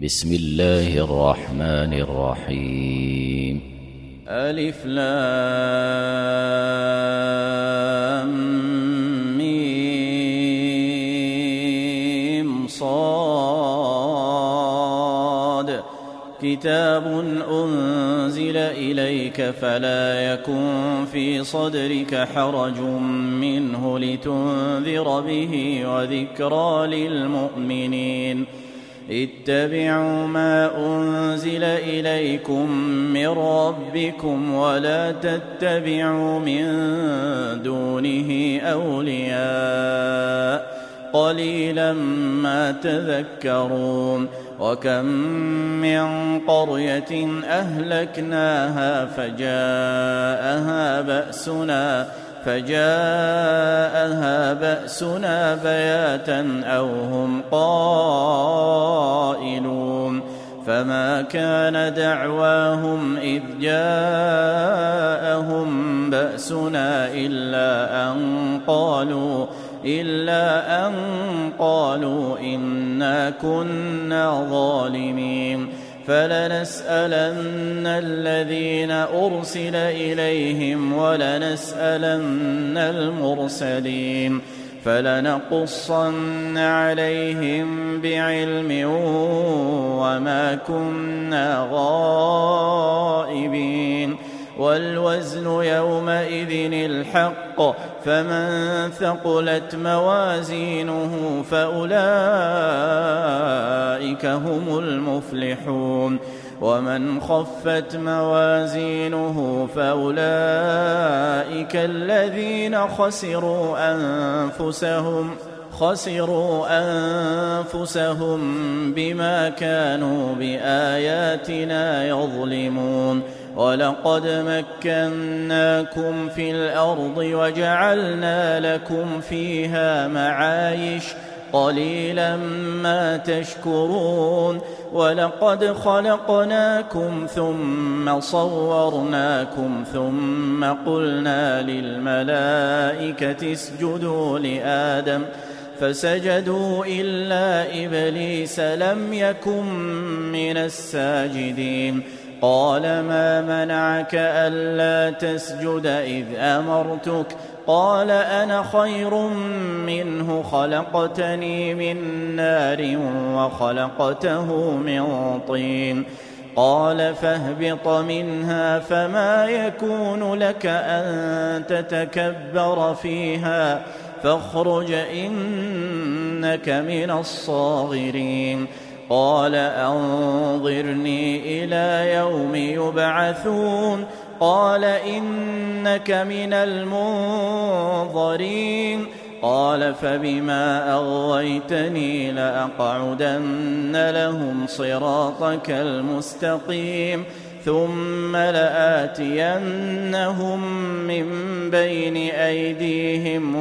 بسم الله الرحمن الرحيم. ألف لام ميم صاد كتاب أنزل إليك فلا يكن في صدرك حرج منه لتنذر به وذكرى للمؤمنين. اتبعوا ما أنزل إليكم من ربكم ولا تتبعوا من دونه أولياء قليلا ما تذكرون. وكم من قرية أهلكناها فجاءها بأسنا بياتا أو هم قائلون. فما كان دعواهم إذ جاءهم بأسنا إلا أن قالوا إنا كنا ظالمين. فلنسألن الذين أرسل إليهم ولنسألن المرسلين فلنقصن عليهم بعلم وما كنا غائبين. والوزن يومئذ الحق فمن ثقلت موازينه فأولئك هم المفلحون. ومن خفت موازينه فأولئك الذين خسروا أنفسهم بما كانوا بآياتنا يظلمون. ولقد مكناكم في الأرض وجعلنا لكم فيها معايش قليلا ما تشكرون. ولقد خلقناكم ثم صورناكم ثم قلنا للملائكة اسجدوا لآدم فسجدوا إلا إبليس لم يكن من الساجدين. قال ما منعك ألا تسجد إذ أمرتك؟ قال أنا خير منه خلقتني من نار وخلقته من طين. قال فاهبط منها فما يكون لك أن تتكبر فيها فاخرج إنك من الصاغرين. قال أنظرني إلى يوم يبعثون. قال إنك من المنظرين. قال فبما أغويتني لأقعدن لهم صراطك المستقيم ثم لآتينهم من بين أيديهم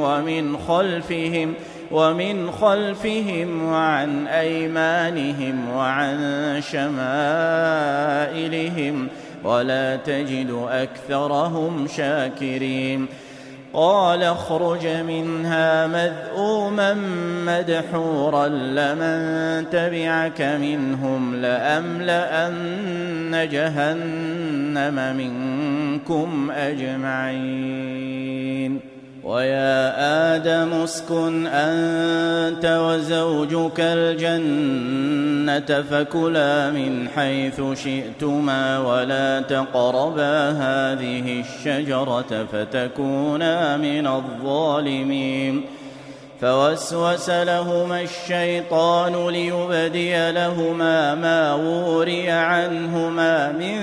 ومن خلفهم وعن أيمانهم وعن شمائلهم ولا تجد أكثرهم شاكرين. قال اخرج منها مذءوما مدحورا لمن تبعك منهم لأملأن جهنم منكم أجمعين. ويا آدم اسكن أنت وزوجك الجنة فكلا من حيث شئتما ولا تقربا هذه الشجرة فتكونا من الظالمين. فوسوس لهما الشيطان ليبدي لهما ما وري عنهما من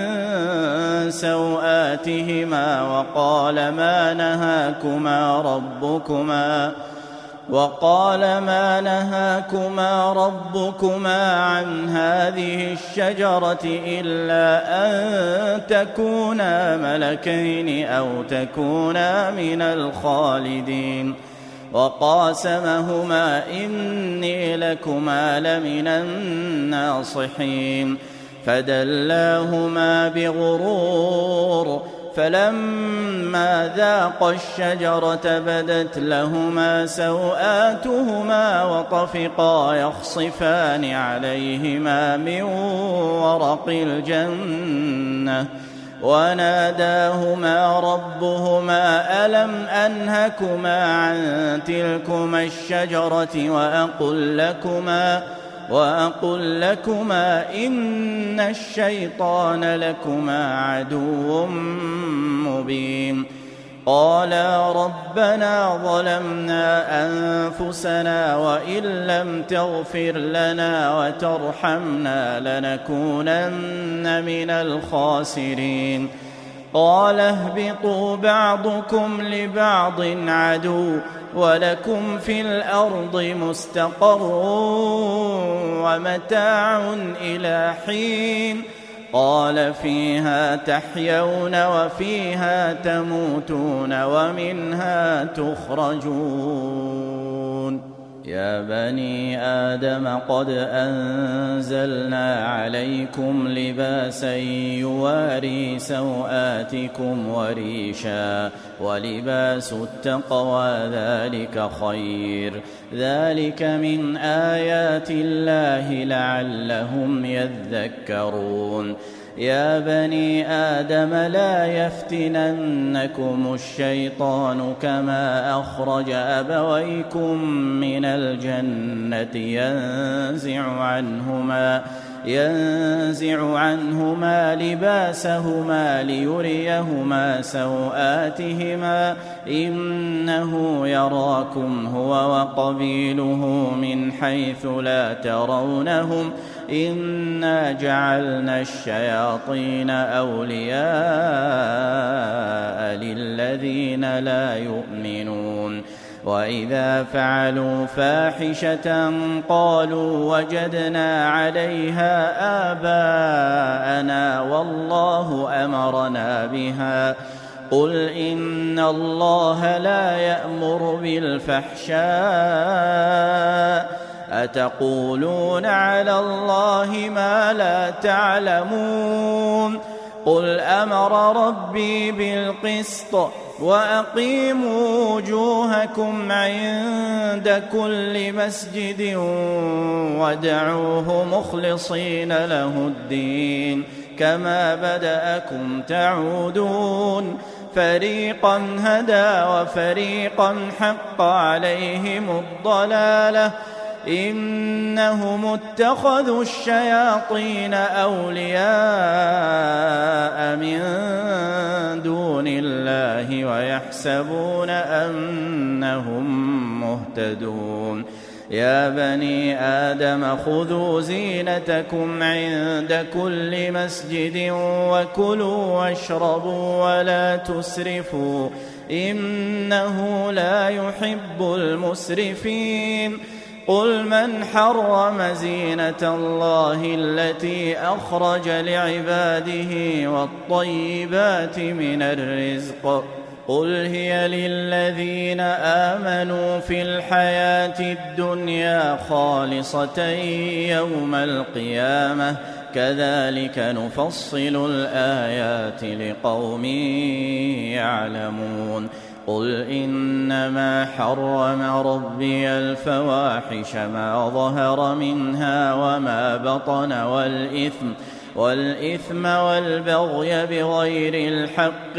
سوآتهما وقال ما نهاكما ربكما عن هذه الشجرة إلا أن تكونا ملكين أو تكونا من الخالدين. وقاسمهما إني لكما لمن الناصحين. فدلاهما بغرور فلما ذاقا الشجرة بدت لهما سوآتهما وطفقا يخصفان عليهما من ورق الجنة وناداهما ربهما ألم أنهكما عن تلكما الشجرة وأقل لكما إن الشيطان لكما عدو مبين قالا ربنا ظلمنا أنفسنا وإن لم تغفر لنا وترحمنا لنكونن من الخاسرين قال اهبطوا بعضكم لبعض عدو ولكم في الأرض مستقر ومتاع إلى حين قال فيها تحيون وفيها تموتون ومنها تخرجون يا بني آدم قد أنزلنا عليكم لباسا يواري سوآتكم وريشا ولباس التقوى ذلك خير ذلك من آيات الله لعلهم يذكرون يا بني آدم لا يفتننكم الشيطان كما أخرج أبويكم من الجنة ينزع عنهما لباسهما ليريهما سوآتهما إنه يراكم هو وقبيله من حيث لا ترونهم إنا جعلنا الشياطين أولياء للذين لا يؤمنون وإذا فعلوا فاحشة قالوا وجدنا عليها آباءنا والله أمرنا بها قل إن الله لا يأمر بالفحشاء أتقولون على الله ما لا تعلمون قل أمر ربي بالقسط وأقيموا وجوهكم عند كل مسجد وادعوه مخلصين له الدين كما بدأكم تعودون فريقا هدى وفريقا حق عليهم الضلالة إنهم اتخذوا الشياطين أولياء من دون الله ويحسبون أنهم مهتدون يا بني آدم خذوا زينتكم عند كل مسجد وكلوا واشربوا ولا تسرفوا إنه لا يحب المسرفين قل من حرم زينة الله التي أخرج لعباده والطيبات من الرزق قل هي للذين آمنوا في الحياة الدنيا خالصة يوم القيامة كذلك نفصل الآيات لقوم يعلمون قل إنما حرم ربي الفواحش ما ظهر منها وما بطن والإثم والبغي بغير الحق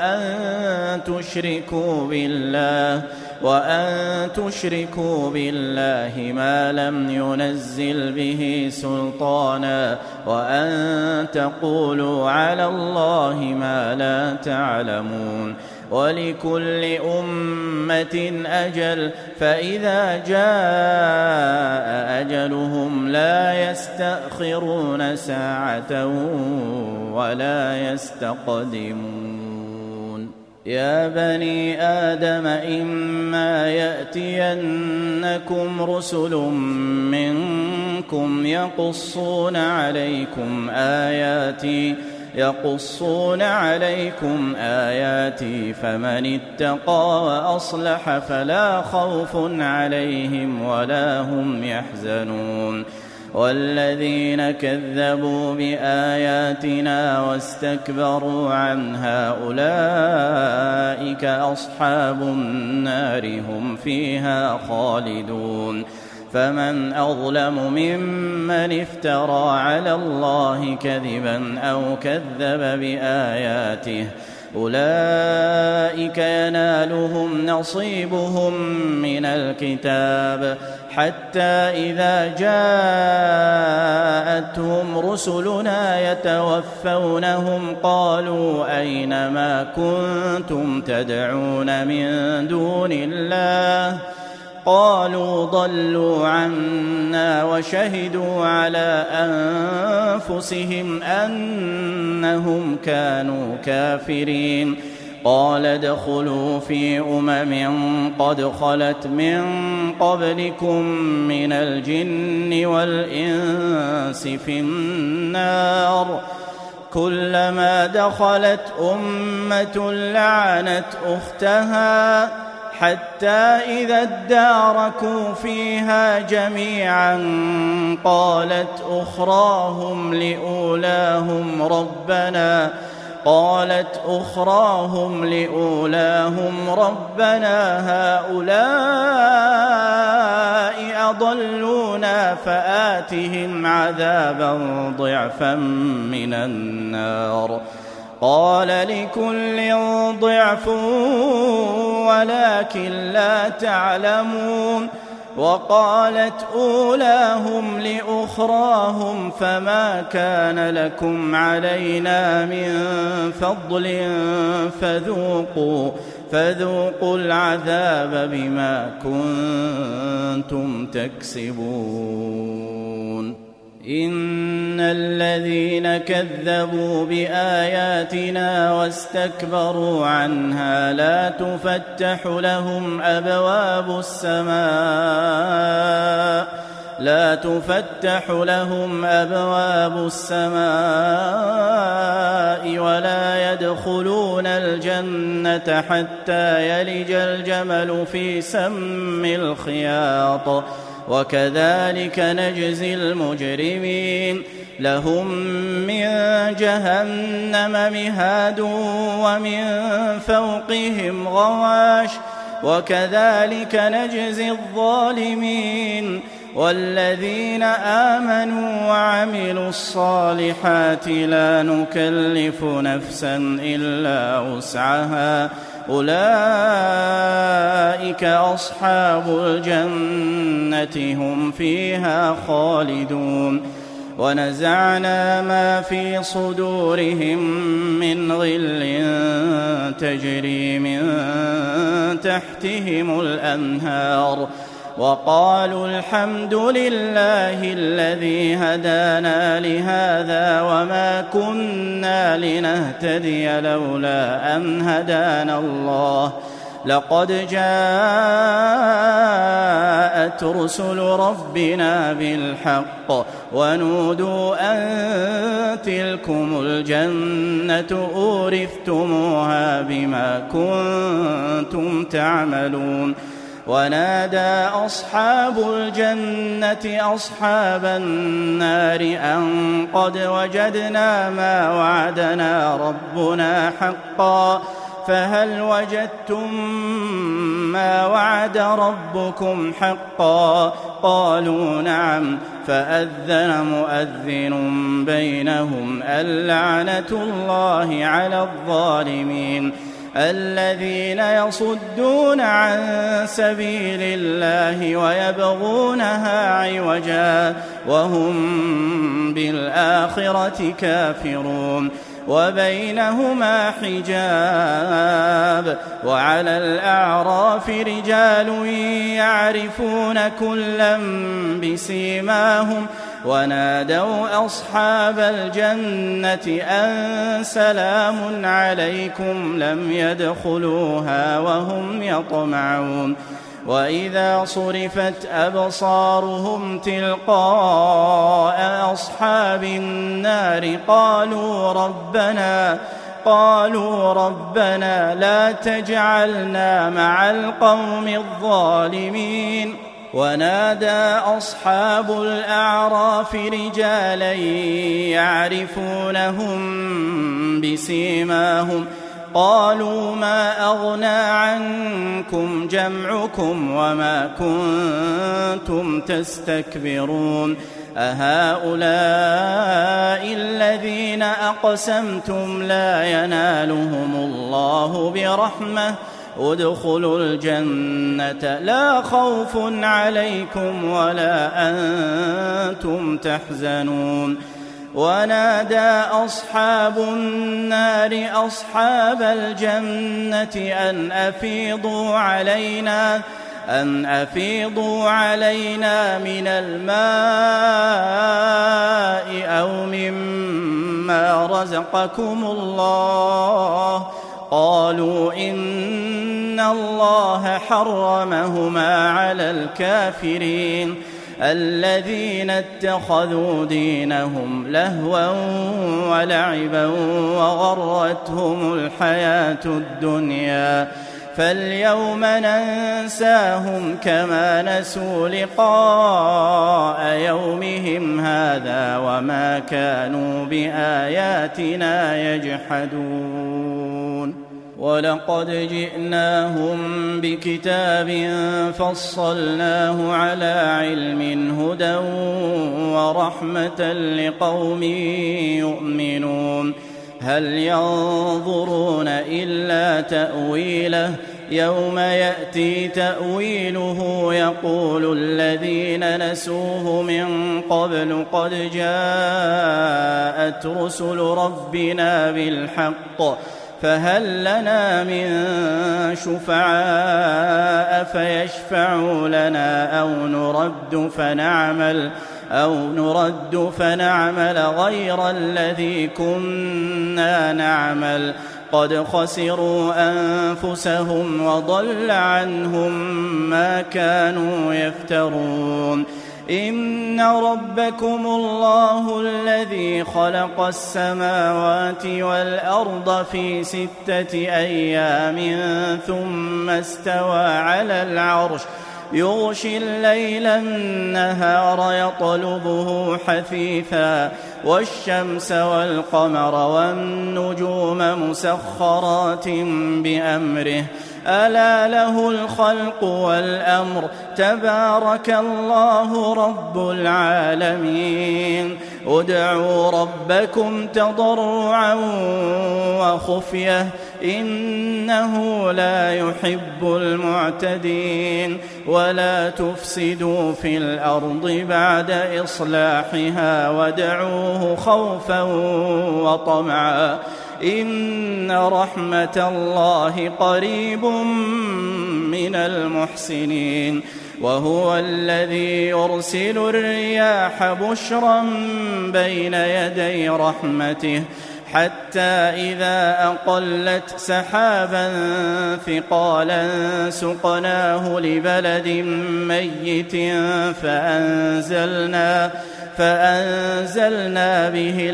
وأن تشركوا بالله ما لم ينزل به سلطانا وأن تقولوا على الله ما لا تعلمون ولكل أمة أجل فإذا جاء أجلهم لا يستأخرون ساعة ولا يستقدمون يا بني آدم إما يأتينكم رسل منكم يقصون عليكم آياتي فمن اتقى وأصلح فلا خوف عليهم ولا هم يحزنون والذين كذبوا بآياتنا واستكبروا عنها أولئك أصحاب النار هم فيها خالدون فمن أظلم ممن افترى على الله كذبا أو كذب بآياته أولئك ينالهم نصيبهم من الكتاب حتى إذا جاءتهم رسلنا يتوفونهم قالوا أين ما كنتم تدعون من دون الله قالوا ضلوا عنا وشهدوا على أنفسهم أنهم كانوا كافرين قال ادخلوا في قد خلت من قبلكم من الجن والإنس في النار كلما دخلت أمة لعنت أختها حتى إذا اداركوا فيها جميعا قالت أخراهم لأولاهم ربنا هؤلاء أضلونا فآتهم عذابا ضعفا من النار قال لكل ضعف ولكن لا تعلمون وقالت أولاهم لأخراهم فما كان لكم علينا من فضل فذوقوا العذاب بما كنتم تكسبون إن الذين كذبوا بآياتنا واستكبروا عنها لا تفتح لهم أبواب السماء ولا يدخلون الجنة حتى يلج الجمل في سم الخياط وكذلك نجزي المجرمين لهم من جهنم مهاد ومن فوقهم غواش وكذلك نجزي الظالمين والذين آمنوا وعملوا الصالحات لا نكلف نفسا إلا وسعها أولئك أصحاب الجنة هم فيها خالدون ونزعنا ما في صدورهم من غل تجري من تحتهم الأنهار وقالوا الحمد لله الذي هدانا لهذا وما كنا لنهتدي لولا أن هدانا الله لقد جاءت رسل ربنا بالحق ونودوا أن تلكم الجنة أورثتموها بما كنتم تعملون ونادى أصحاب الجنة أصحاب النار أن قد وجدنا ما وعدنا ربنا حقا فهل وجدتم ما وعد ربكم حقا قالوا نعم فأذن مؤذن بينهم اللعنة الله على الظالمين الذين يصدون عن سبيل الله ويبغونها عوجا وهم بالآخرة كافرون وبينهما حجاب وعلى الأعراف رجال يعرفون كلا بسيماهم ونادوا أصحاب الجنة أن سلام عليكم لم يدخلوها وهم يطمعون وإذا صرفت أبصارهم تلقاء أصحاب النار قالوا ربنا لا تجعلنا مع القوم الظالمين ونادى أصحاب الأعراف رجالا يعرفونهم بسيماهم قالوا ما أغنى عنكم جمعكم وما كنتم تستكبرون أهؤلاء الذين أقسمتم لا ينالهم الله برحمة ادخلوا الجنة لا خوف عليكم ولا أنتم تحزنون ونادى أصحاب النار أصحاب الجنة أن أفيضوا علينا من الماء أو مما رزقكم الله قالوا إن الله حرمهما على الكافرين الذين اتخذوا دينهم لهوا ولعبا وغرتهم الحياة الدنيا فاليوم ننساهم كما نسوا لقاء يومهم هذا وما كانوا بآياتنا يجحدون ولقد جئناهم بكتاب فصلناه على علم هدى ورحمة لقوم يؤمنون هل ينظرون إلا تأويله يوم يأتي تأويله يقول الذين نسوه من قبل قد جاءت رسل ربنا بالحق فهل لنا من شفعاء فيشفعوا لنا أو نرد فنعمل غير الذي كنا نعمل قد خسروا أنفسهم وضل عنهم ما كانوا يفترون إن ربكم الله الذي خلق السماوات والأرض في 6 أيام ثم استوى على العرش يغشي الليل النهار يطلبه حثيثا والشمس والقمر والنجوم مسخرات بأمره ألا له الخلق والأمر تبارك الله رب العالمين ادعوا ربكم تضرعا وخفية إنه لا يحب المعتدين ولا تفسدوا في الأرض بعد إصلاحها وادعوه خوفا وطمعا إن رحمة الله قريب من المحسنين وهو الذي يرسل الرياح بشرا بين يدي رحمته حتى إذا أقلت سحابا ثقالا سقناه لبلد ميت فأنزلنا به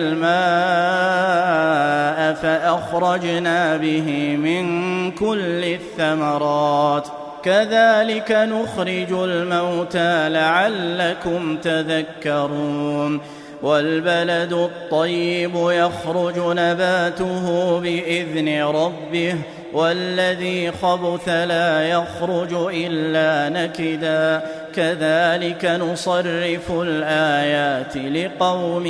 الماء فأخرجنا به من كل الثمرات كذلك نخرج الموتى لعلكم تذكرون والبلد الطيب يخرج نباته بإذن ربه والذي خبث لا يخرج إلا نكدا كذلك نصرف الآيات لقوم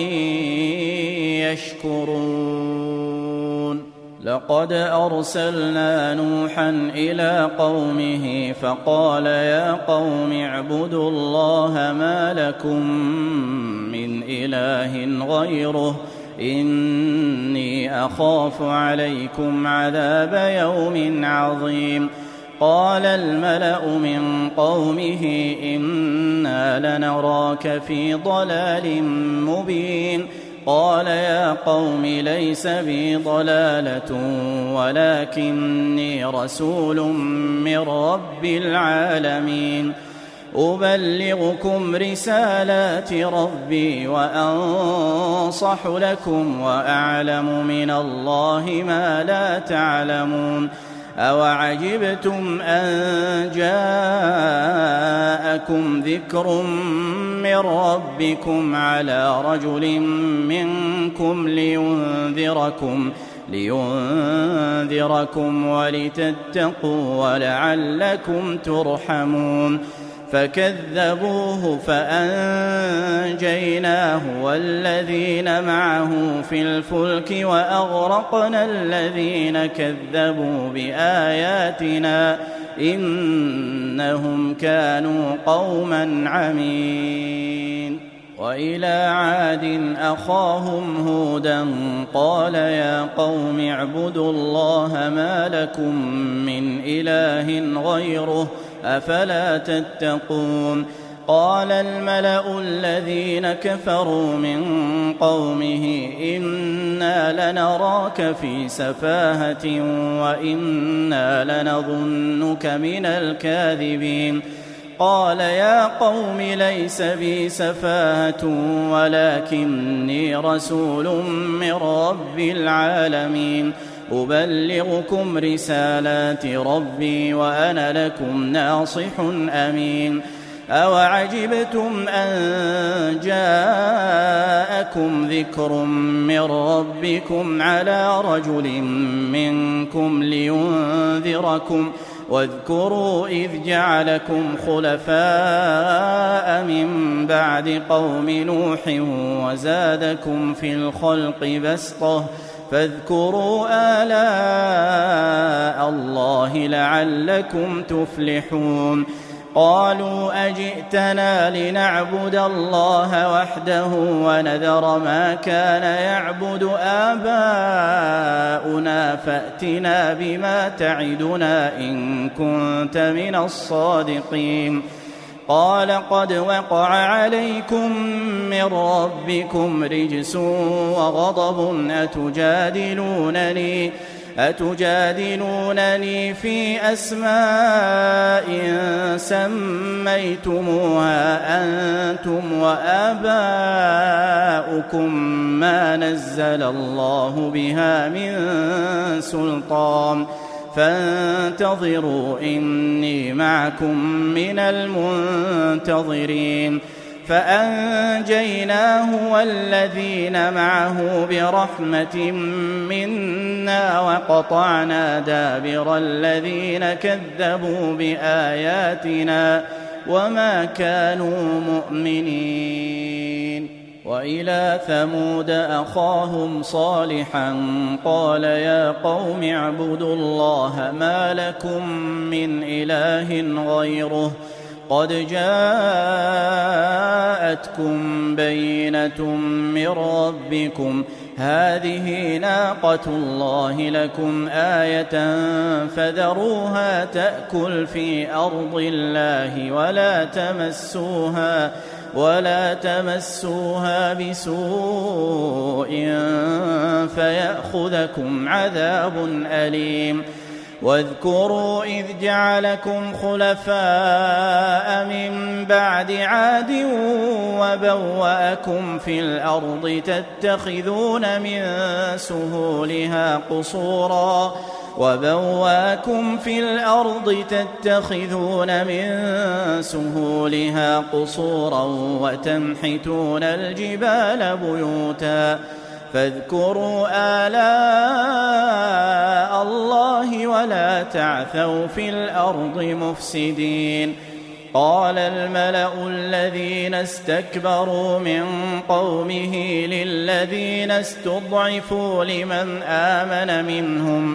يشكرون لقد أرسلنا نوحا إلى قومه فقال يا قوم اعبدوا الله ما لكم من إله غيره إني أخاف عليكم عذاب يوم عظيم قال الملأ من قومه إنا لنراك في ضلال مبين قال يا قوم ليس بي ضلالة ولكني رسول من رب العالمين أبلغكم رسالات ربي وأنصح لكم وأعلم من الله ما لا تعلمون أوعجبتم أن جاءكم ذكر من ربكم على رجل منكم لينذركم ولتتقوا ولعلكم ترحمون فكذبوه فأنجيناه والذين معه في الفلك وأغرقنا الذين كذبوا بآياتنا إنهم كانوا قوما عمين. وإلى عاد أخاهم هودا قال يا قوم اعبدوا الله ما لكم من إله غيره أفلا تتقون. قال الملأ الذين كفروا من قومه إنا لنراك في سفاهة وإنا لنظنك من الكاذبين. قال يا قوم ليس بي سفاهة ولكني رسول من رب العالمين أبلغكم رسالات ربي وأنا لكم ناصح أمين. أوعجبتم أن جاءكم ذكر من ربكم على رجل منكم لينذركم واذكروا إذ جعلكم خلفاء من بعد قوم نوح وزادكم في الخلق بسطة فاذكروا آلاء الله لعلكم تفلحون. قالوا أجئتنا لنعبد الله وحده ونذر ما كان يعبد آباؤنا فأتنا بما تعدنا إن كنت من الصادقين. قال قد وقع عليكم من ربكم رجس وغضب أتجادلونني في أسماء سميتموها أنتم وآباؤكم ما نزل الله بها من سلطان فانتظروا إني معكم من المنتظرين. فأنجيناه والذين معه برحمة منا وقطعنا دابر الذين كذبوا بآياتنا وما كانوا مؤمنين. وإلى ثمود أخاهم صالحا قال يا قوم اعبدوا الله ما لكم من إله غيره قد جاءتكم بينة من ربكم هذه ناقة الله لكم آية فذروها تأكل في أرض الله ولا تمسوها بسوء فيأخذكم عذاب أليم. واذكروا إذ جعلكم خلفاء من بعد عاد وبوأكم في الأرض تتخذون من سهولها قصورا وتنحتون الجبال بيوتا فاذكروا آلاء الله ولا تعثوا في الأرض مفسدين. قال الملأ الذين استكبروا من قومه للذين استضعفوا لمن آمن منهم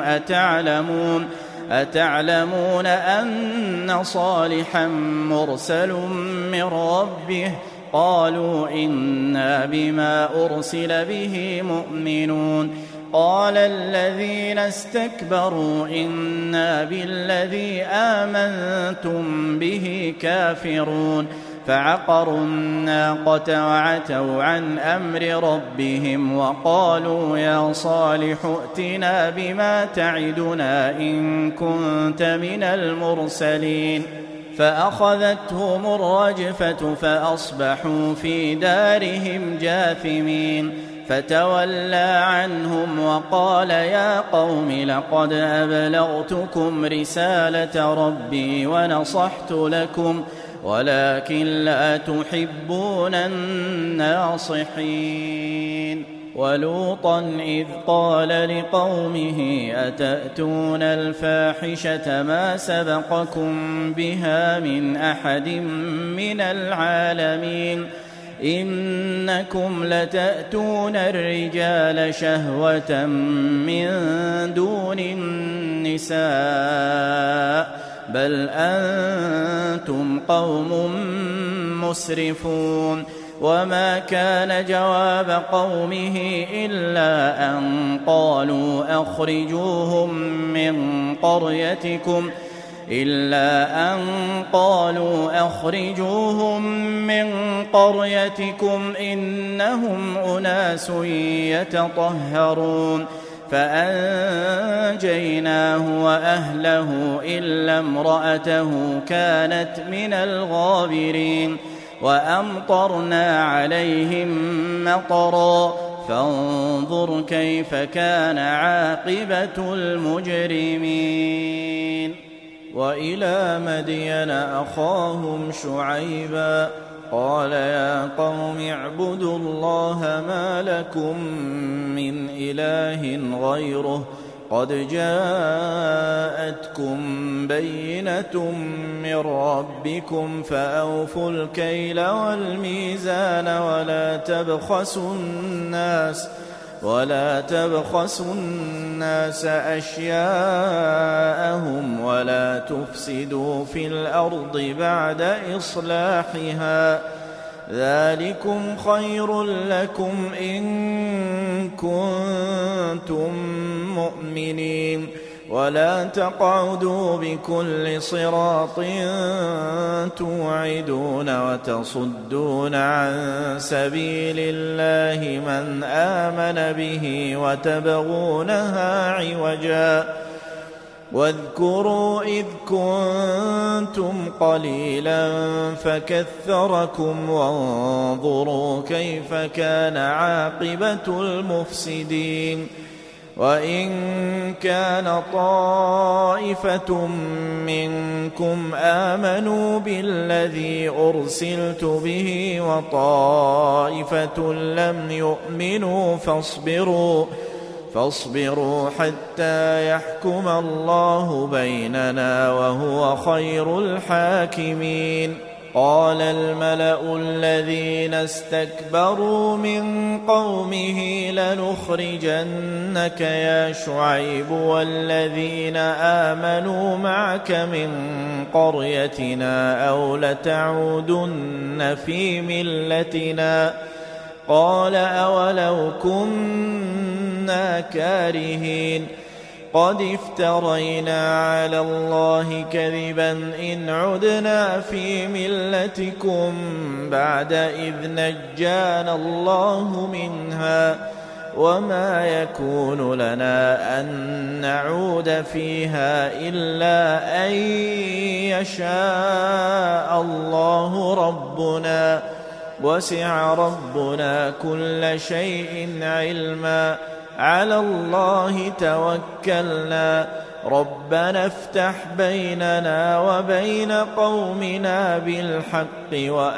أتعلمون أن صالحا مرسل من ربه قالوا إنا بما أرسل به مؤمنون. قال الذين استكبروا إنا بالذي آمنتم به كافرون فعقروا الناقة وعتوا عن أمر ربهم وقالوا يا صالح ائتنا بما تعدنا إن كنت من المرسلين. فأخذتهم الرجفة فأصبحوا في دارهم جاثمين. فتولى عنهم وقال يا قوم لقد أبلغتكم رسالة ربي ونصحت لكم ولكن لا تحبون الناصحين. ولوطا إذ قال لقومه أتأتون الفاحشة ما سبقكم بها من أحد من العالمين إنكم لتأتون الرجال شهوة من دون النساء بل أنتم قوم مسرفون. وما كان جواب قومه إلا أن قالوا أخرجوهم من قريتكم إنهم أناس يتطهرون. فأنجيناه وأهله إلا امرأته كانت من الغابرين وأمطرنا عليهم مطرا فانظر كيف كان عاقبة المجرمين. وإلى مدين أخاهم شعيبا قال يا قوم اعبدوا الله ما لكم من إله غيره قد جاءتكم بينة من ربكم فأوفوا الكيل والميزان ولا تبخسوا الناس أشياءهم ولا تفسدوا في الأرض بعد إصلاحها ذلكم خير لكم إن كنتم مؤمنين. ولا تقعدوا بكل صراط توعدون وتصدون عن سبيل الله من آمن به وتبغونها عوجا واذكروا إذ كنتم قليلا فكثركم وانظروا كيف كان عاقبة المفسدين. وإن كان طائفة منكم آمنوا بالذي أرسلت به وطائفة لم يؤمنوا فاصبروا حتى يحكم الله بيننا وهو خير الحاكمين. قال الملأ الذين استكبروا من قومه لنخرجنك يا شعيب والذين آمنوا معك من قريتنا أو لتعودن في ملتنا قال أولو كنا كارهين قد افترينا على الله كذبا إن عدنا في ملتكم بعد إذ نجانا الله منها وما يكون لنا أن نعود فيها إلا أن يشاء الله ربنا وسع ربنا كل شيء علما على الله توكلنا ربنا افتح بيننا وبين قومنا بالحق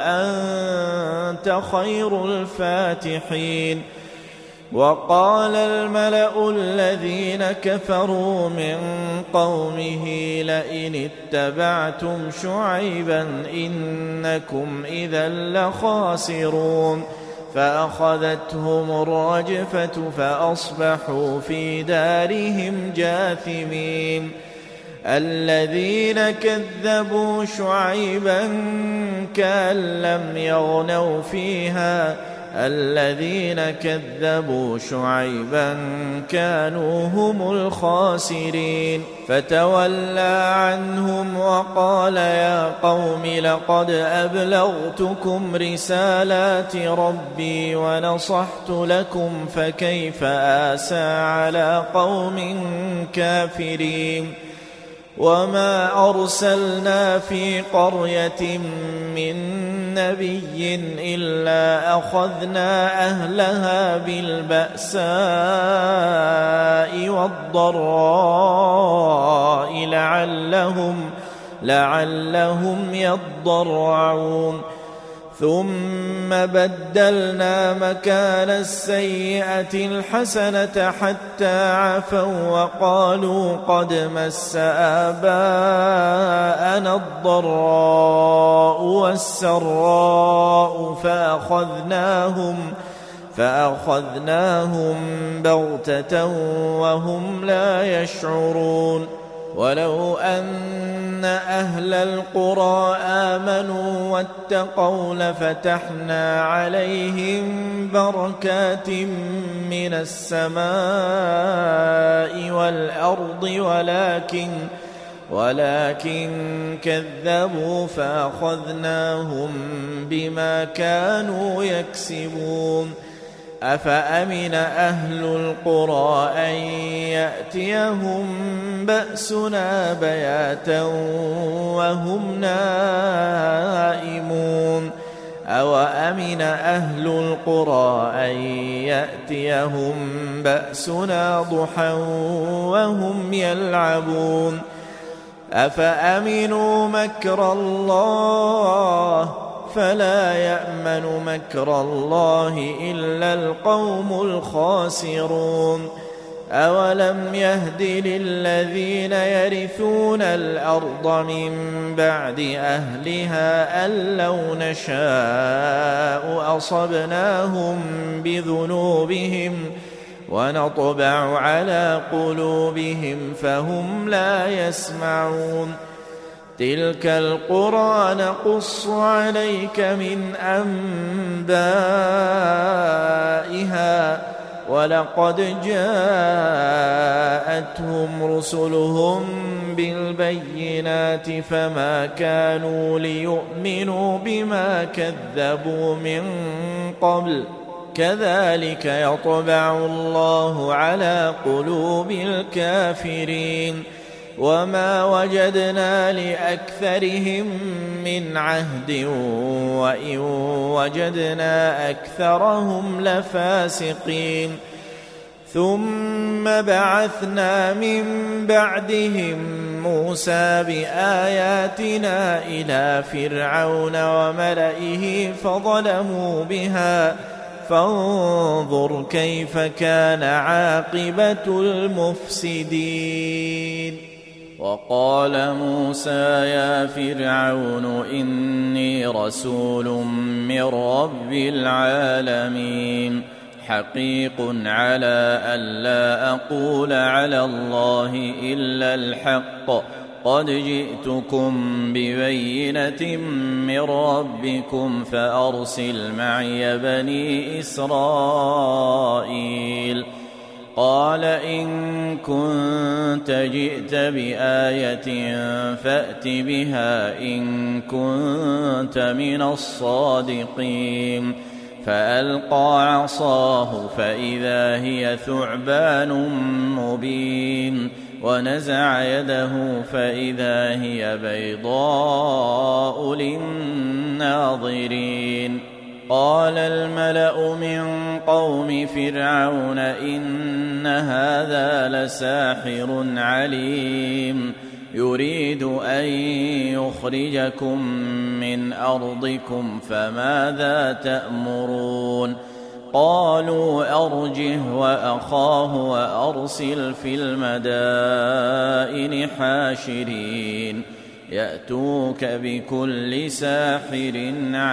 وأنت خير الفاتحين. وقال الملأ الذين كفروا من قومه لئن اتبعتم شعيبا إنكم إذا لخاسرون فأخذتهم الرجفة فأصبحوا في دارهم جاثمين. الذين كذبوا شعيبا كأن لم يغنوا فيها الذين كذبوا شعيبا كانوا هم الخاسرين. فتولى عنهم وقال يا قوم لقد أبلغتكم رسالات ربي ونصحت لكم فكيف آسى على قوم كافرين. وما أرسلنا في قرية من نبي إلا أخذنا أهلها بالبأساء والضراء لعلهم يضرعون ثم بدلنا مكان السيئة الحسنة حتى عفوا وقالوا قد مس آباءنا الضراء والسراء فأخذناهم بغتة وهم لا يشعرون ولو أن أهل القرى آمنوا واتقوا لفتحنا عليهم بركات من السماء والأرض ولكن كذبوا فأخذناهم بما كانوا يكسبون أفأمن أهل القرى أن يأتيهم بأسنا بياتا وهم نائمون أوأمن أهل القرى أن يأتيهم بأسنا ضحى وهم يلعبون أفأمنوا مكر الله فلا يأمن مكر الله إلا القوم الخاسرون أولم يهد للذين يرثون الأرض من بعد أهلها أن لو نشاء أصبناهم بذنوبهم ونطبع على قلوبهم فهم لا يسمعون تلك القرى نقص عليك من أنبائها ولقد جاءتهم رسلهم بالبينات فما كانوا ليؤمنوا بما كذبوا من قبل كذلك يطبع الله على قلوب الكافرين وما وجدنا لأكثرهم من عهد وإن وجدنا أكثرهم لفاسقين ثم بعثنا من بعدهم موسى بآياتنا إلى فرعون وملئه فظلموا بها فانظر كيف كان عاقبة المفسدين وقال موسى يا فرعون إني رسول من رب العالمين حقيق على ألا أقول على الله إلا الحق قد جئتكم ببينة من ربكم فأرسل معي بني إسرائيل قال إن كنت جئت بآية فأت بها إن كنت من الصادقين فألقى عصاه فإذا هي ثعبان مبين ونزع يده فإذا هي بيضاء للناظرين قال الملأ من قوم فرعون إن هذا لساحر عليم يريد أن يخرجكم من أرضكم فماذا تأمرون قالوا أرجه وأخاه وأرسل في المدائن حاشرين يأتوك بكل ساحر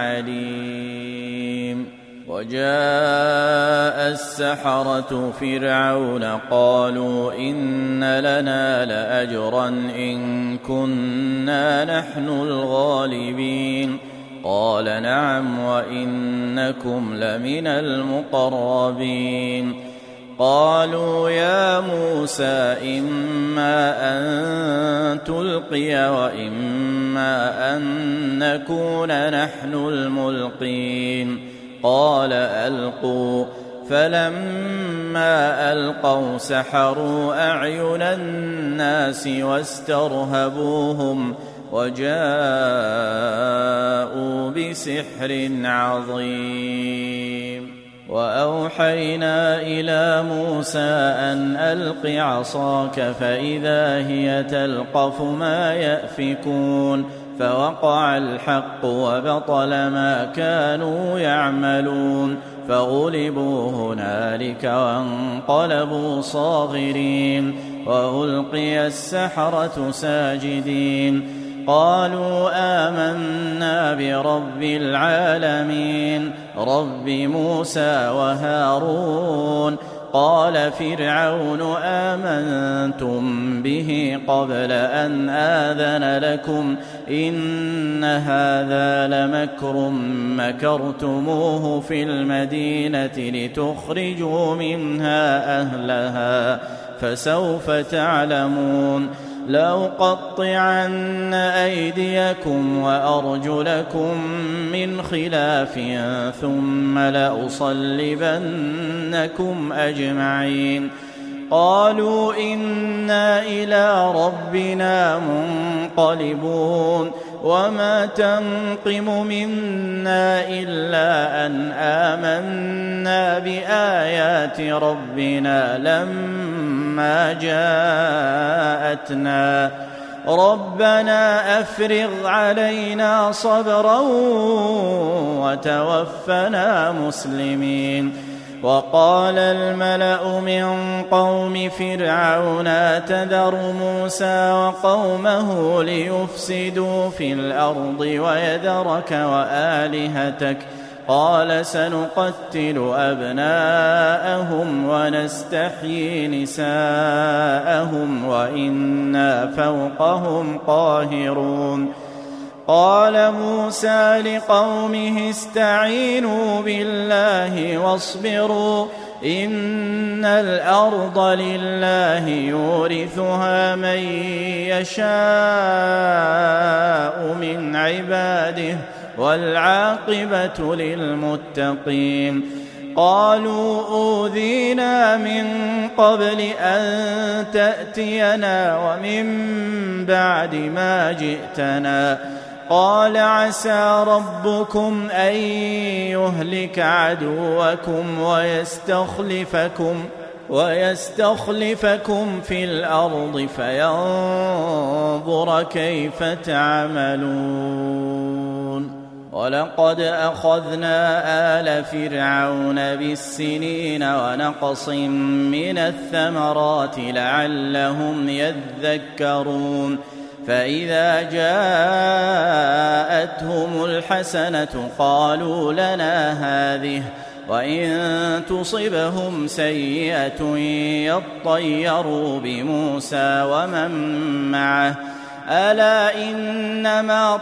عليم وجاء السحرة فرعون قالوا إن لنا لأجرا إن كنا نحن الغالبين قال نعم وإنكم لمن المقربين قالوا يا موسى إما أن تلقي وإما أن نكون نحن الملقين قال ألقوا فلما ألقوا سحروا أعين الناس وجاءوا بسحر عظيم. وأوحينا إلى موسى أن ألق عصاك فإذا هي تلقف ما يأفكون فوقع الحق وبطل ما كانوا يعملون فغلبوا هنالك وانقلبوا صاغرين وألقي السحرة ساجدين قالوا آمنا برب العالمين رب موسى وهارون. قال فرعون آمنتم به قبل أن آذن لكم إن هذا لمكر مكرتموه في المدينة لتخرجوا منها أهلها فسوف تعلمون لأقطعن أيديكم وأرجلكم من خلاف ثم لأصلبنكم أجمعين. قالوا إنا إلى ربنا منقلبون وما تنقم منا إلا أن آمنا بآيات ربنا لما جاءتنا ربنا أفرغ علينا صبرا وتوفنا مسلمين. وقال الملأ من قوم فرعون أتذر موسى وقومه ليفسدوا في الأرض ويذرك وآلهتك قال سنقتل أبناءهم ونستحيي نساءهم وإنا فوقهم قاهرون. قال موسى لقومه استعينوا بالله واصبروا إن الأرض لله يورثها من يشاء من عباده والعاقبة للمتقين. قالوا أوذينا من قبل أن تأتينا ومن بعد ما جئتنا قال عسى ربكم أن يهلك عدوكم ويستخلفكم في الأرض فينظر كيف تعملون. ولقد أخذنا آل فرعون بالسنين ونقص من الثمرات لعلهم يذكرون. فإذا جاءتهم الحسنة قالوا لنا هذه وإن تصبهم سيئة يطيروا بموسى ومن معه ألا إنما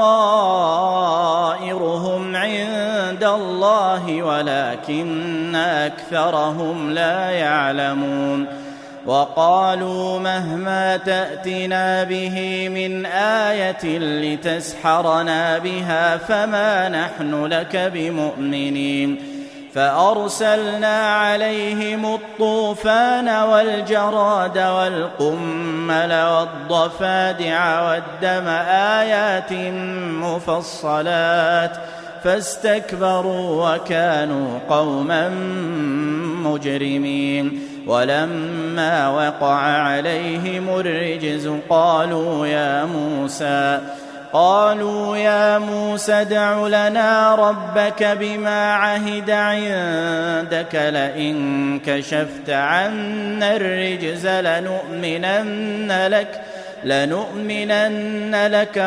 طائرهم عند الله ولكن أكثرهم لا يعلمون. وقالوا مهما تأتنا به من آية لتسحرنا بها فما نحن لك بمؤمنين. فأرسلنا عليهم الطوفان والجراد والقمل والضفادع والدم آيات مفصلات فاستكبروا وكانوا قوما مجرمين. ولما وقع عليهم الرجز قالوا يا موسى ادع لنا ربك بما عهد عندك لئن كشفت عنا الرجز لنؤمنن لك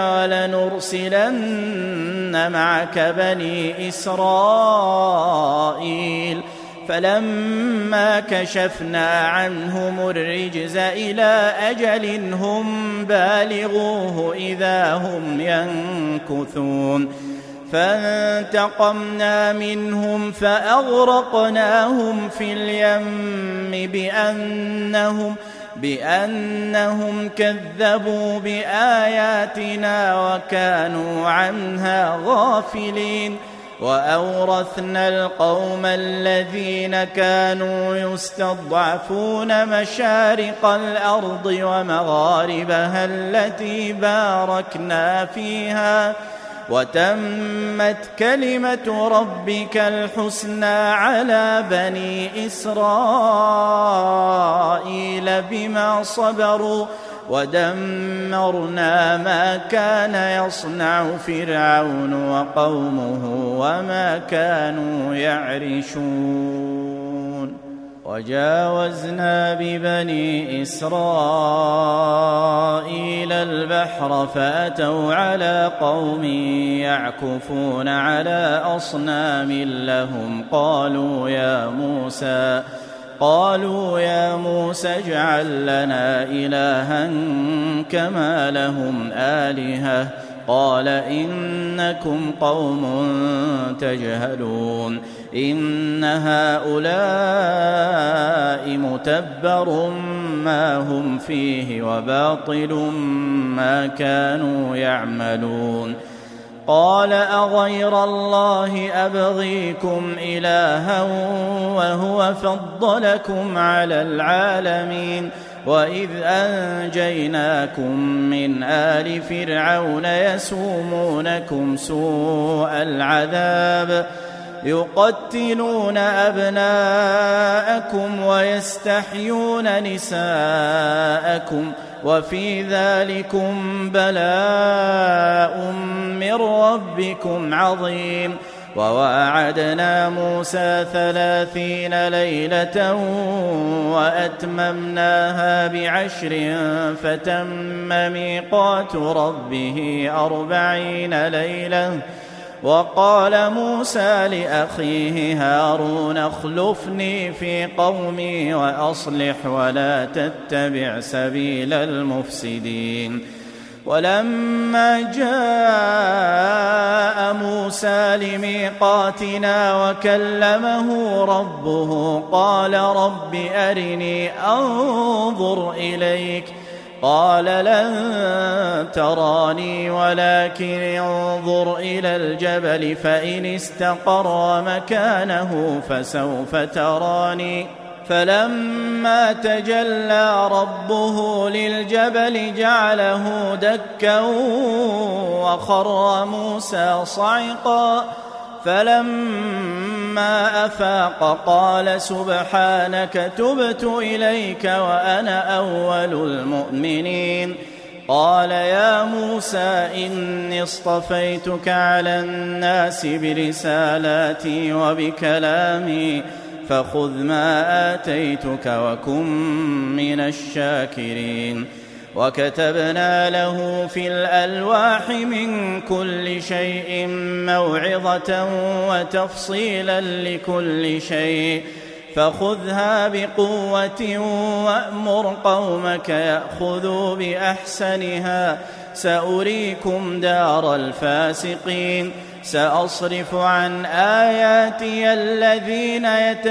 ولنرسلن معك بني إسرائيل. فلما كشفنا عنهم الرجز إلى أجل هم بالغوه إذا هم ينكثون. فانتقمنا منهم فأغرقناهم في اليم بأنهم كذبوا بآياتنا وكانوا عنها غافلين. وأورثنا القوم الذين كانوا يستضعفون مشارق الأرض ومغاربها التي باركنا فيها وتمت كلمة ربك الحسنى على بني إسرائيل بما صبروا ودمرنا ما كان يصنع فرعون وقومه وما كانوا يعرشون وجاوزنا ببني إسرائيل البحر فأتوا على قوم يعكفون على أصنام لهم قالوا يا موسى اجعل لنا إلها كما لهم آلهة قال إنكم قوم تجهلون إن هؤلاء متبر ما هم فيه وباطل ما كانوا يعملون قال أغير الله أبغيكم إلها وهو فضلكم على العالمين وإذ أنجيناكم من آل فرعون يسومونكم سوء العذاب يقتلون أبناءكم ويستحيون نساءكم وفي ذلكم بلاء من ربكم عظيم وواعدنا موسى 30 ليلة وأتممناها ب10 فتم ميقات ربه 40 ليلة وقال موسى لأخيه هارون اخلفني في قومي وأصلح ولا تتبع سبيل المفسدين ولما جاء موسى لميقاتنا وكلمه ربه قال رب أرني أنظر إليك قال لن تراني ولكن انظر إلى الجبل فإن استقر مكانه فسوف تراني فلما تجلى ربه للجبل جعله دكا وخر موسى صعقا فلما أفاق قال سبحانك تبت إليك وأنا أول المؤمنين قال يا موسى إني اصطفيتك على الناس برسالاتي وبكلامي فخذ ما آتيتك وكن من الشاكرين وكتبنا له في الألواح من كل شيء موعظة وتفصيلا لكل شيء فخذها بقوة وأمر قومك يأخذوا بأحسنها سأريكم دار الفاسقين سأصرف عن آياتي الذين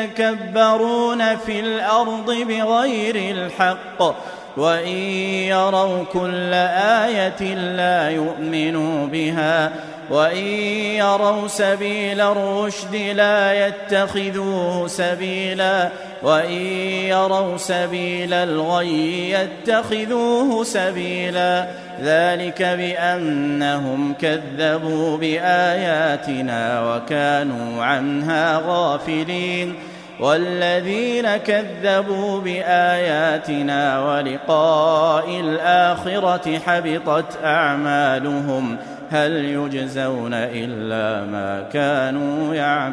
يتكبرون في الأرض بغير الحق وإن يروا كل آية لا يؤمنوا بها وإن يروا سبيل الرشد لا يتخذوه سبيلا وإن يروا سبيل الغي يتخذوه سبيلا ذلك بأنهم كذبوا بآياتنا وكانوا عنها غافلين والذين كذبوا بآياتنا ولقاء الآخرة حبطت أعمالهم هل يجزون إلا ما كانوا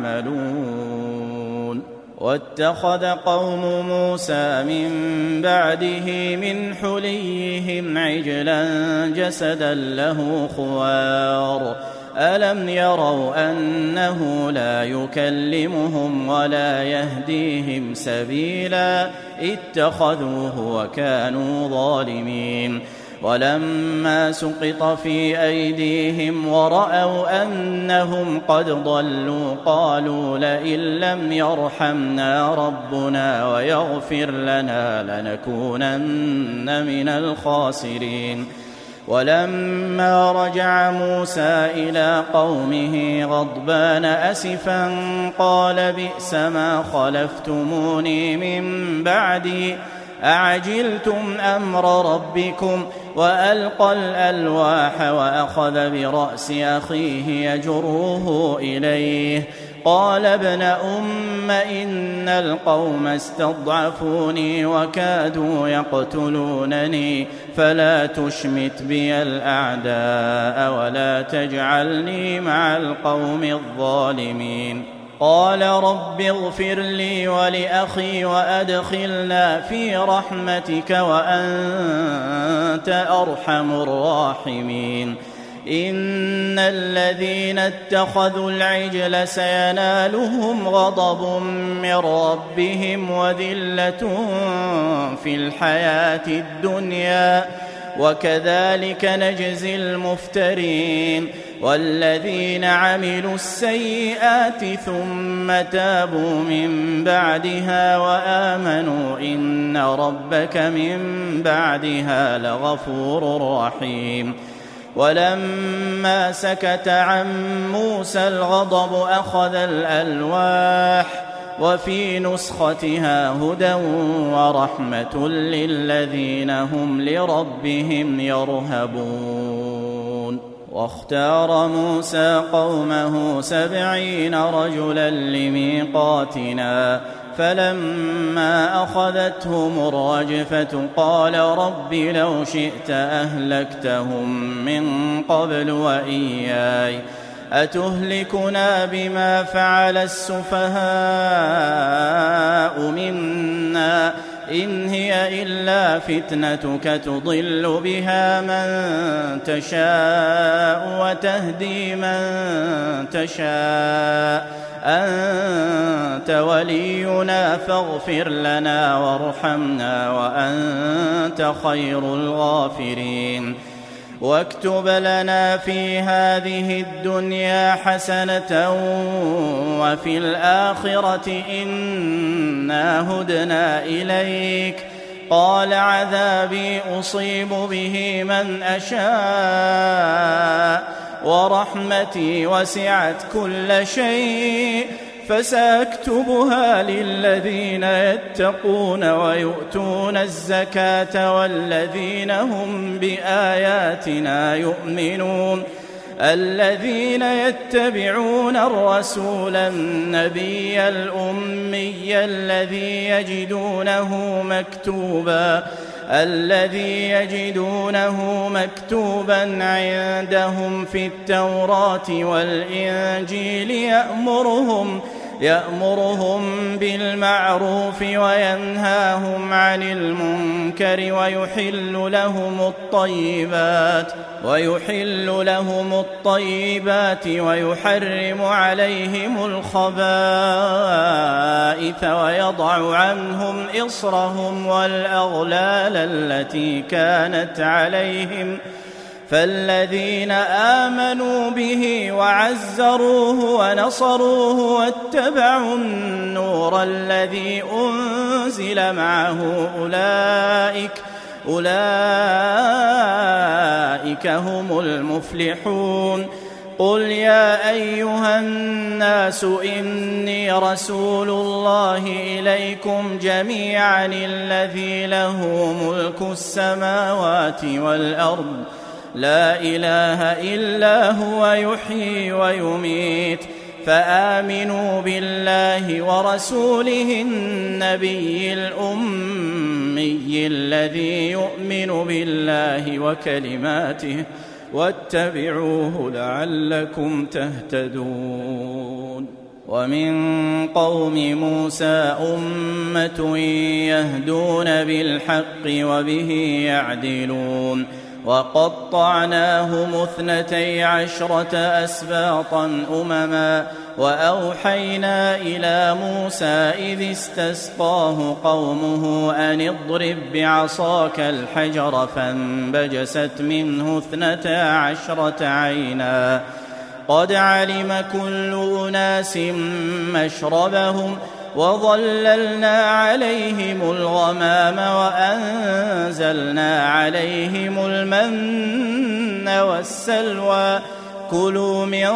يعملون واتخذ قوم موسى من بعده من حليهم عجلا جسدا له خوار ألم يروا أنه لا يكلمهم ولا يهديهم سبيلا اتخذوه وكانوا ظالمين ولما سقط في أيديهم ورأوا أنهم قد ضلوا قالوا لئن لم يرحمنا ربنا ويغفر لنا لنكونن من الخاسرين ولما رجع موسى إلى قومه غضبان أسفا قال بئس ما خلفتموني من بعدي أعجلتم أمر ربكم وألقى الألواح وأخذ برأس أخيه يجره إليه قال ابن أم إن القوم استضعفوني وكادوا يقتلونني فلا تشمت بي الأعداء ولا تجعلني مع القوم الظالمين قال رب اغفر لي ولأخي وأدخلنا في رحمتك وأنت أرحم الراحمين إن الذين اتخذوا العجل سينالهم غضب من ربهم وذلة في الحياة الدنيا وكذلك نجزي المفترين والذين عملوا السيئات ثم تابوا من بعدها وآمنوا إن ربك من بعدها لغفور رحيم ولما سكت عن موسى الغضب أخذ الألواح وفي نسختها هدى ورحمة للذين هم لربهم يرهبون واختار موسى قومه 70 رجلا لميقاتنا فلما أخذتهم الرجفة قال رب لو شئت أهلكتهم من قبل وإياي أتهلكنا بما فعل السفهاء منا إن هي إلا فتنتك تضل بها من تشاء وتهدي من تشاء أنت ولينا فاغفر لنا وارحمنا وأنت خير الغافرين واكتب لنا في هذه الدنيا حسنة وفي الآخرة إنا هدنا إليك قال عذابي أصيب به من أشاء ورحمتي وسعت كل شيء فسأكتبها للذين يتقون ويؤتون الزكاة والذين هم بآياتنا يؤمنون الذين يتبعون الرسول النبي الأمي الذي يجدونه مكتوبا عندهم في التوراة والإنجيل يأمرهم بالمعروف وينهاهم عن المنكر ويحل لهم الطيبات ويحرم عليهم الخبائث ويضع عنهم إصرهم والأغلال التي كانت عليهم فالذين آمنوا به وعزروه ونصروه واتبعوا النور الذي أنزل معه أولئك هم المفلحون قل يا أيها الناس إني رسول الله إليكم جميعا الذي له ملك السماوات والأرض لا إله إلا هو يحيي ويميت فآمنوا بالله ورسوله النبي الأمي الذي يؤمن بالله وكلماته واتبعوه لعلكم تهتدون ومن قوم موسى أمة يهدون بالحق وبه يعدلون وقطعناهم 12 أسباطا أمما وأوحينا إلى موسى إذ استسقاه قومه أن اضرب بعصاك الحجر فانبجست منه 12 عينا قد علم كل أناس مشربهم وظللنا عليهم الغمام وأنزلنا عليهم المن والسلوى كلوا من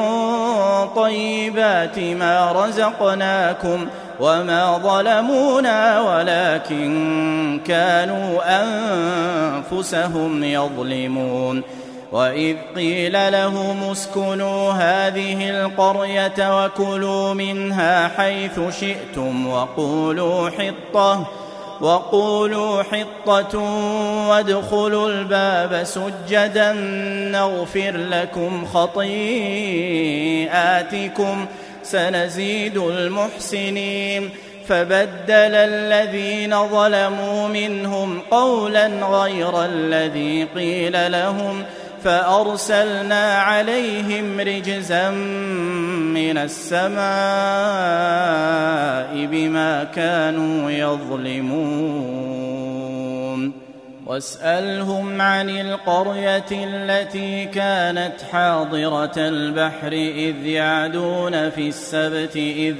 طيبات ما رزقناكم وما ظلمونا ولكن كانوا أنفسهم يظلمون وإذ قيل لهم اسكنوا هذه القرية وكلوا منها حيث شئتم وقولوا حطة وادخلوا الباب سجدا نغفر لكم خطيئاتكم سنزيد المحسنين فبدل الذين ظلموا منهم قولا غير الذي قيل لهم فأرسلنا عليهم رجزا من السماء بما كانوا يظلمون واسألهم عن القرية التي كانت حاضرة البحر إذ يعدون في السبت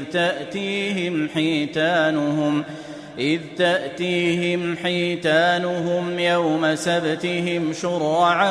إذ تأتيهم حيتانهم يوم سبتهم شرعا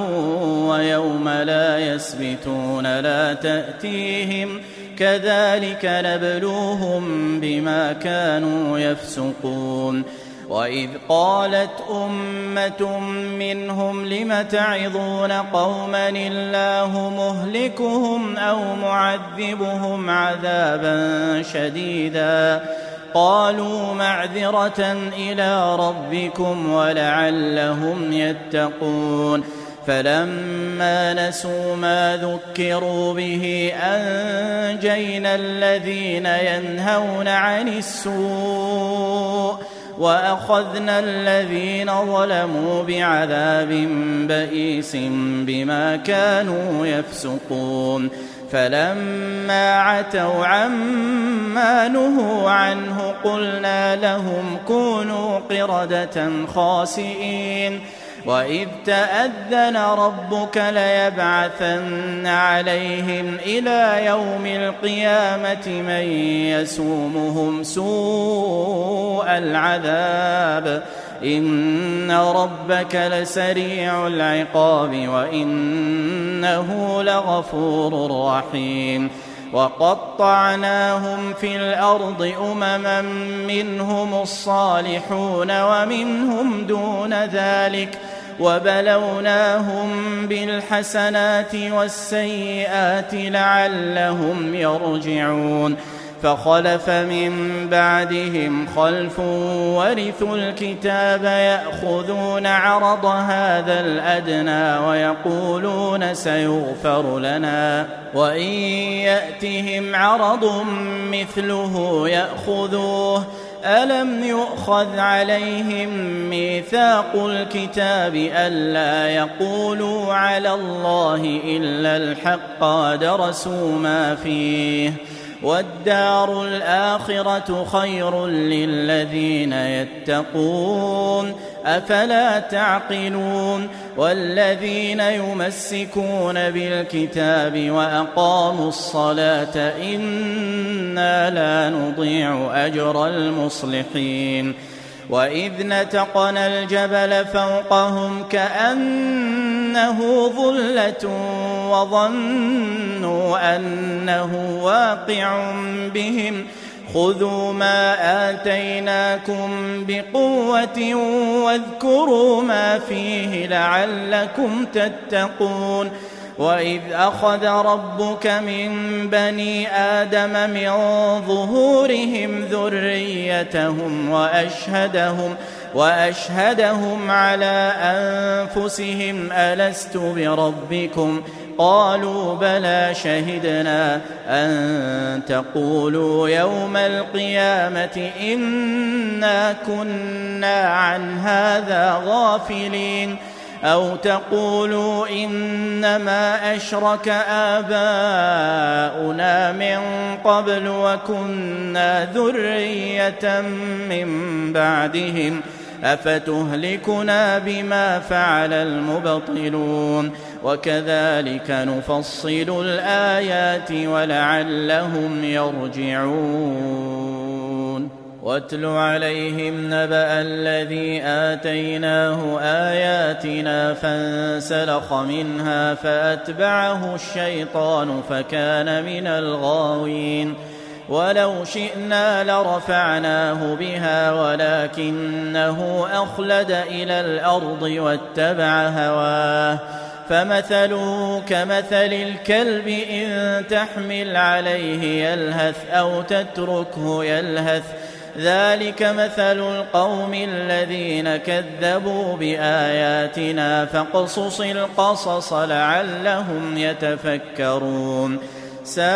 ويوم لا يسبتون لا تأتيهم كذلك نبلوهم بما كانوا يفسقون وإذ قالت أمة منهم لم تعظون قوما الله مهلكهم أو معذبهم عذابا شديدا قالوا معذرة إلى ربكم ولعلهم يتقون فلما نسوا ما ذكروا به أنجينا الذين ينهون عن السوء وأخذنا الذين ظلموا بعذاب بئيس بما كانوا يفسقون فلما عتوا عما نهوا عنه قلنا لهم كونوا قردة خاسئين وإذ تأذن ربك ليبعثن عليهم إلى يوم القيامة من يسومهم سوء العذاب إن ربك لسريع العقاب وإنه لغفور رحيم وقطعناهم في الأرض أمما منهم الصالحون ومنهم دون ذلك وبلوناهم بالحسنات والسيئات لعلهم يرجعون فخلف من بعدهم خلف ورثوا الكتاب يأخذون عرض هذا الأدنى ويقولون سيغفر لنا وإن يأتهم عرض مثله يأخذوه ألم يؤخذ عليهم ميثاق الكتاب ألا يقولوا على الله إلا الحق ودرسوا ما فيه والدار الآخرة خير للذين يتقون أفلا تعقلون والذين يمسكون بالكتاب وأقاموا الصلاة إنا لا نضيع أجر المصلحين وإذ نتقنا الجبل فوقهم كأنه ظلة وظنوا أنه واقع بهم خذوا ما آتيناكم بقوة واذكروا ما فيه لعلكم تتقون وإذ أخذ ربك من بني آدم من ظهورهم ذريتهم وأشهدهم على أنفسهم ألست بربكم قالوا بلى شهدنا أن تقولوا يوم القيامة إنا كنا عن هذا غافلين أو تقولوا إنما أشرك آباؤنا من قبل وكنا ذرية من بعدهم أفتهلكنا بما فعل المبطلون وكذلك نفصل الآيات ولعلهم يرجعون واتل عليهم نبأ الذي آتيناه آياتنا فانسلخ منها فأتبعه الشيطان فكان من الغاوين ولو شئنا لرفعناه بها ولكنه أخلد إلى الأرض واتبع هواه فمثله كمثل الكلب إن تحمل عليه يلهث أو تتركه يلهث ذلك مثل القوم الذين كذبوا بآياتنا فاقصص القصص لعلهم يتفكرون ساء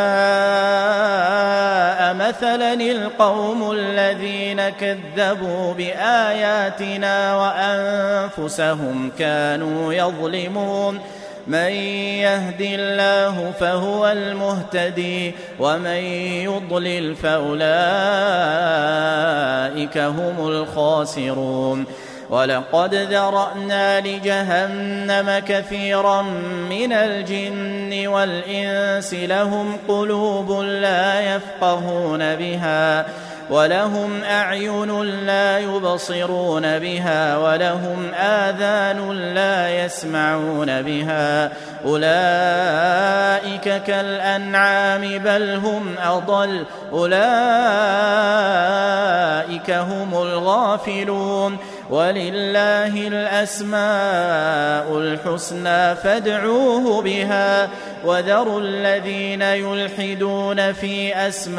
مثلا القوم الذين كذبوا بآياتنا وأنفسهم كانوا يظلمون من يهد الله فهو المهتدي ومن يضلل فأولئك هم الخاسرون ولقد ذرأنا لجهنم كثيرا من الجن والإنس لهم قلوب لا يفقهون بها ولهم أعين لا يبصرون بها ولهم آذان لا يسمعون بها أولئك كالأنعام بل هم أضل أولئك هم الغافلون ولله الأسماء الحسنى فادعوه بها وذروا الذين يلحدون في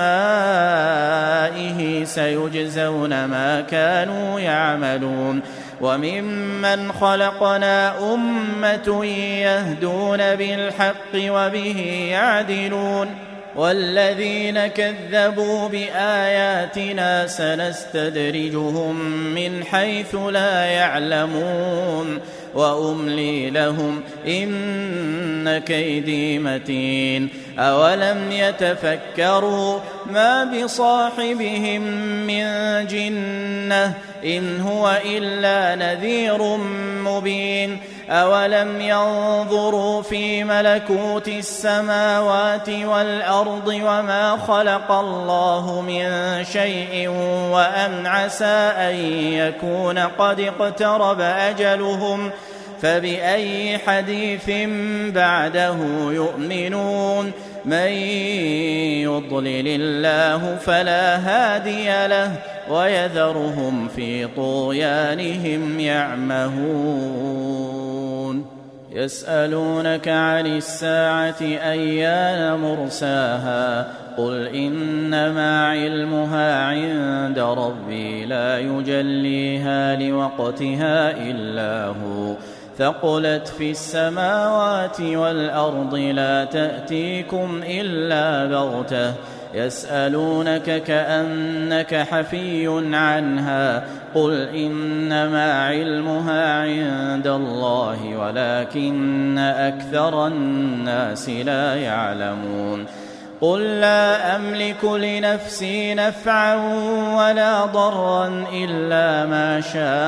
أسمائه سيجزون ما كانوا يعملون وممن خلقنا أمة يهدون بالحق وبه يعدلون والذين كذبوا بآياتنا سنستدرجهم من حيث لا يعلمون وأملي لهم إن كيدي متين أولم يتفكروا ما بصاحبهم من جنة إن هو إلا نذير مبين أولم ينظروا في ملكوت السماوات والأرض وما خلق الله من شيء وأن عسى أن يكون قد اقترب أجلهم فبأي حديث بعده يؤمنون من يضلل الله فلا هادي له ويذرهم في طغيانهم يعمهون يسألونك عن الساعة أيان مرساها قل إنما علمها عند ربي لا يجليها لوقتها إلا هو ثقلت في السماوات والأرض لا تأتيكم إلا بغتة يسألونك كأنك حفي عنها قل إنما علمها عند الله ولكن أكثر الناس لا يعلمون قل لا أملك لنفسي نفعا ولا ضرا إلا ما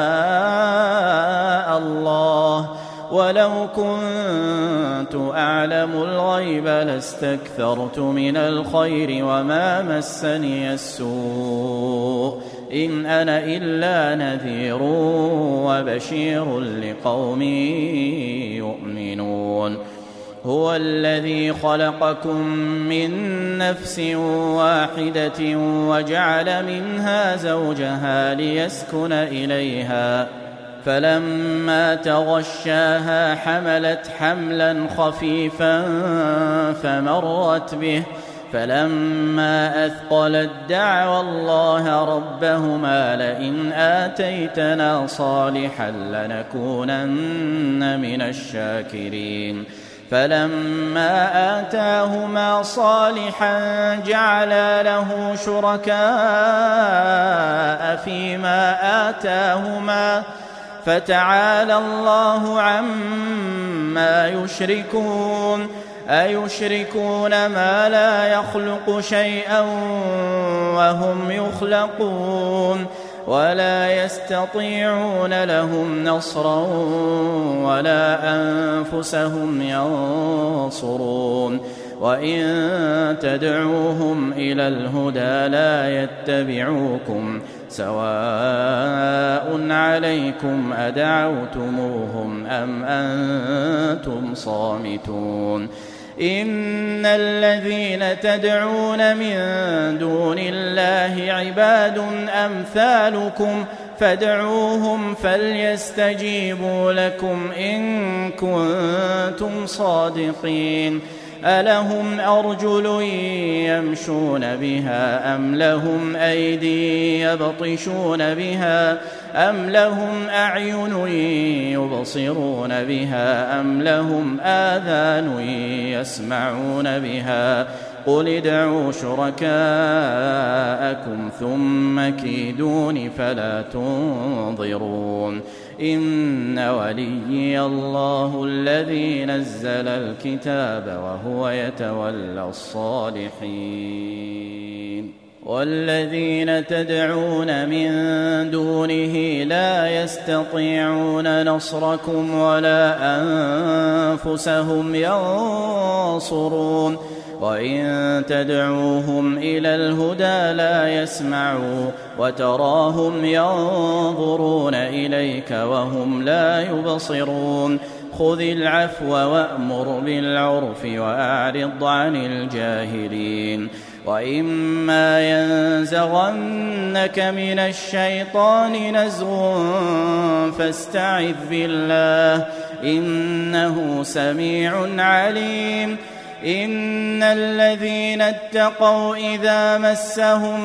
شاء الله ولو كنت أعلم الغيب لاستكثرت من الخير وما مسني السوء إن أنا إلا نذير وبشير لقوم يؤمنون هو الذي خلقكم من نفس واحدة وجعل منها زوجها ليسكن إليها فلما تغشاها حملت حملا خفيفا فمرت به فلما أثقلت دعوا الله ربهما لئن آتيتنا صالحا لنكونن من الشاكرين فلما آتاهما صالحا جعلا له شركاء فيما آتاهما فتعالى الله عما يشركون أيشركون ما لا يخلق شيئا وهم يخلقون ولا يستطيعون لهم نصرا ولا أنفسهم ينصرون وإن تدعوهم إلى الهدى لا يتبعوكم سواء عليكم أدعوتموهم أم أنتم صامتون إن الذين تدعون من دون الله عباد أمثالكم فادعوهم فليستجيبوا لكم إن كنتم صادقين ألهم أرجل يمشون بها أم لهم أيدي يبطشون بها أم لهم أعين يبصرون بها أم لهم آذان يسمعون بها قل ادعوا شركاءكم ثم كيدون فلا تنظرون إن وليي الله الذي نزل الكتاب وهو يتولى الصالحين والذين تدعون من دونه لا يستطيعون نصركم ولا أنفسهم ينصرون وإن تدعوهم إلى الهدى لا يسمعوا وتراهم ينظرون إليك وهم لا يبصرون خذ العفو وأمر بالعرف وأعرض عن الجاهلين وإما ينزغنك من الشيطان نزغ فاستعذ بالله إنه سميع عليم إن الذين اتقوا إذا مسهم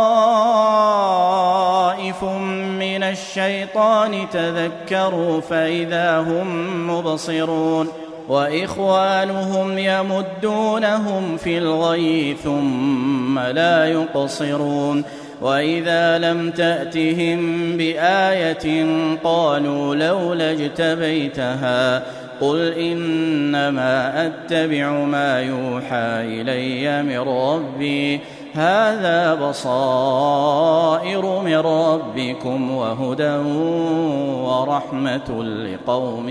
طائف من الشيطان تذكروا فإذا هم مبصرون وإخوانهم يمدونهم في الغي ثم لا يقصرون وإذا لم تأتهم بآية قالوا لولا اجتبيتها قل إنما أتبع ما يوحى إلي من ربي هذا بصائر من ربكم وهدى ورحمة لقوم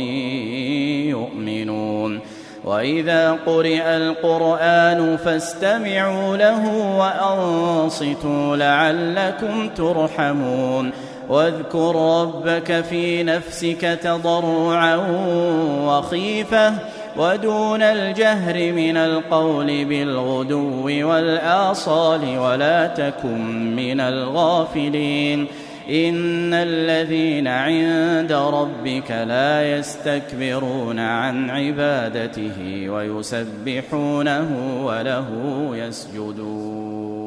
يؤمنون وإذا قرئ القرآن فاستمعوا له وأنصتوا لعلكم ترحمون واذكر ربك في نفسك تضرعا وخيفة ودون الجهر من القول بالغدو والآصال ولا تكن من الغافلين إن الذين عند ربك لا يستكبرون عن عبادته ويسبحونه وله يسجدون